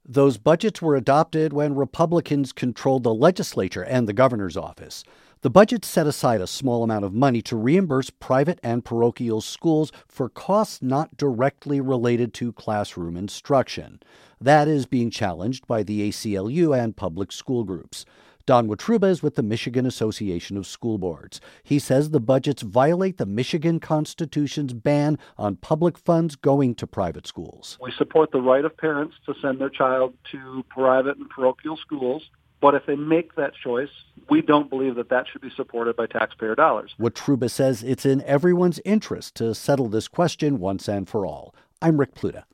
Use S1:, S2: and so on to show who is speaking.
S1: Those budgets were adopted when Republicans controlled the legislature and the governor's office. The budget set aside a small amount of money to reimburse private and parochial schools for costs not directly related to classroom instruction. That is being challenged by the ACLU and public school groups. Don Wetruba is with the Michigan Association of School Boards. He says the budgets violate the Michigan Constitution's ban on public funds going to private schools.
S2: We support the right of parents to send their child to private and parochial schools, but if they make that choice, we don't believe that that should be supported by taxpayer dollars.
S1: Wetruba says it's in everyone's interest to settle this question once and for all. I'm Rick Pluta.